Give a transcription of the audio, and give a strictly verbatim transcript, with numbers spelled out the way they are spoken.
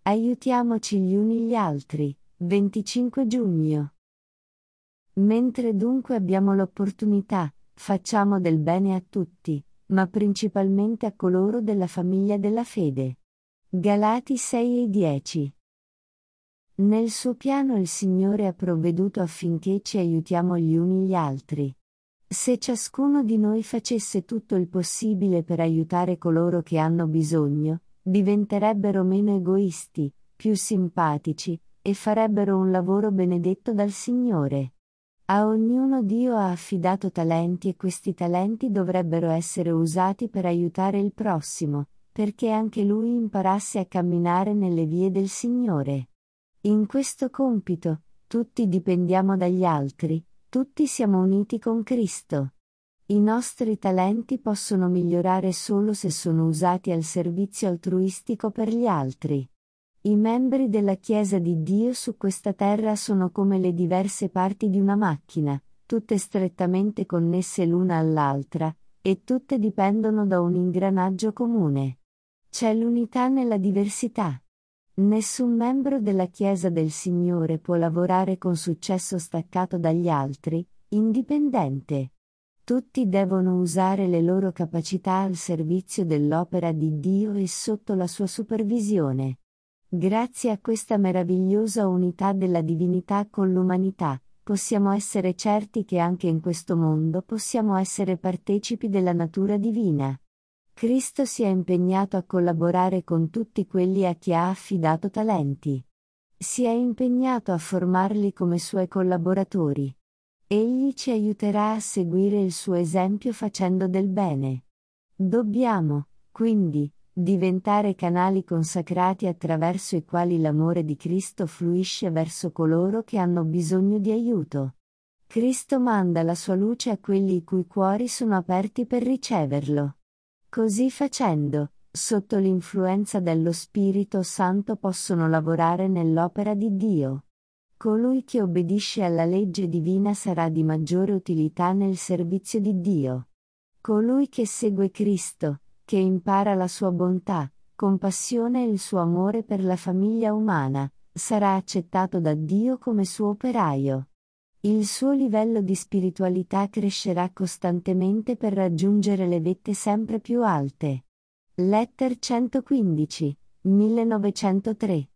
Aiutiamoci gli uni gli altri. venticinque giugno. Mentre dunque abbiamo l'opportunità, facciamo del bene a tutti, ma principalmente a coloro della famiglia della fede. Galati sei e dieci. Nel suo piano il Signore ha provveduto affinché ci aiutiamo gli uni gli altri. Se ciascuno di noi facesse tutto il possibile per aiutare coloro che hanno bisogno, diventerebbero meno egoisti, più simpatici, e farebbero un lavoro benedetto dal Signore. A ognuno Dio ha affidato talenti e questi talenti dovrebbero essere usati per aiutare il prossimo, perché anche lui imparasse a camminare nelle vie del Signore. In questo compito, tutti dipendiamo dagli altri, tutti siamo uniti con Cristo. I nostri talenti possono migliorare solo se sono usati al servizio altruistico per gli altri. I membri della Chiesa di Dio su questa terra sono come le diverse parti di una macchina, tutte strettamente connesse l'una all'altra, e tutte dipendono da un ingranaggio comune. C'è l'unità nella diversità. Nessun membro della Chiesa del Signore può lavorare con successo staccato dagli altri, indipendente. Tutti devono usare le loro capacità al servizio dell'opera di Dio e sotto la sua supervisione. Grazie a questa meravigliosa unità della divinità con l'umanità, possiamo essere certi che anche in questo mondo possiamo essere partecipi della natura divina. Cristo si è impegnato a collaborare con tutti quelli a chi ha affidato talenti. Si è impegnato a formarli come suoi collaboratori. Egli ci aiuterà a seguire il suo esempio facendo del bene. Dobbiamo, quindi, diventare canali consacrati attraverso i quali l'amore di Cristo fluisce verso coloro che hanno bisogno di aiuto. Cristo manda la sua luce a quelli i cui cuori sono aperti per riceverlo. Così facendo, sotto l'influenza dello Spirito Santo possono lavorare nell'opera di Dio. Colui che obbedisce alla legge divina sarà di maggiore utilità nel servizio di Dio. Colui che segue Cristo, che impara la sua bontà, compassione e il suo amore per la famiglia umana, sarà accettato da Dio come suo operaio. Il suo livello di spiritualità crescerà costantemente per raggiungere le vette sempre più alte. Letter centoquindici, millenovecentotre.